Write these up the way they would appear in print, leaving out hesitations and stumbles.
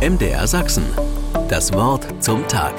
MDR Sachsen. Das Wort zum Tag.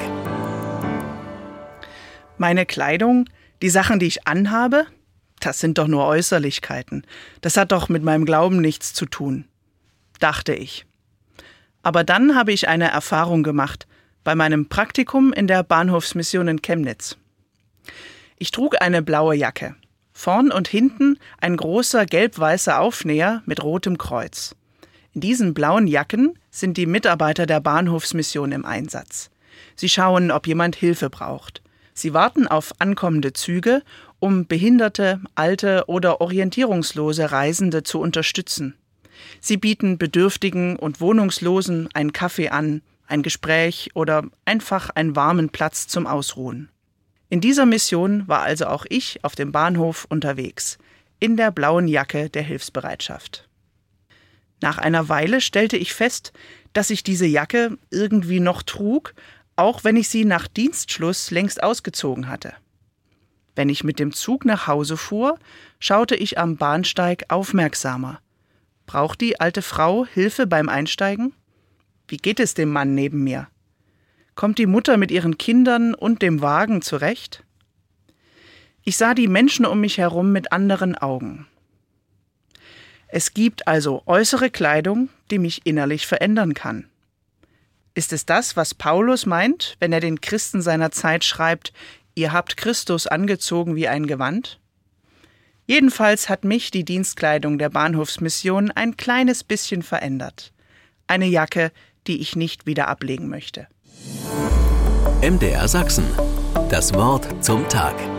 Meine Kleidung, die Sachen, die ich anhabe, das sind doch nur Äußerlichkeiten. Das hat doch mit meinem Glauben nichts zu tun, dachte ich. Aber dann habe ich eine Erfahrung gemacht bei meinem Praktikum in der Bahnhofsmission in Chemnitz. Ich trug eine blaue Jacke. Vorn und hinten ein großer gelb-weißer Aufnäher mit rotem Kreuz. In diesen blauen Jacken sind die Mitarbeiter der Bahnhofsmission im Einsatz. Sie schauen, ob jemand Hilfe braucht. Sie warten auf ankommende Züge, um behinderte, alte oder orientierungslose Reisende zu unterstützen. Sie bieten Bedürftigen und Wohnungslosen einen Kaffee an, ein Gespräch oder einfach einen warmen Platz zum Ausruhen. In dieser Mission war also auch ich auf dem Bahnhof unterwegs, in der blauen Jacke der Hilfsbereitschaft. Nach einer Weile stellte ich fest, dass ich diese Jacke irgendwie noch trug, auch wenn ich sie nach Dienstschluss längst ausgezogen hatte. Wenn ich mit dem Zug nach Hause fuhr, schaute ich am Bahnsteig aufmerksamer. Braucht die alte Frau Hilfe beim Einsteigen? Wie geht es dem Mann neben mir? Kommt die Mutter mit ihren Kindern und dem Wagen zurecht? Ich sah die Menschen um mich herum mit anderen Augen. Es gibt also äußere Kleidung, die mich innerlich verändern kann. Ist es das, was Paulus meint, wenn er den Christen seiner Zeit schreibt, ihr habt Christus angezogen wie ein Gewand? Jedenfalls hat mich die Dienstkleidung der Bahnhofsmission ein kleines bisschen verändert. Eine Jacke, die ich nicht wieder ablegen möchte. MDR Sachsen. Das Wort zum Tag.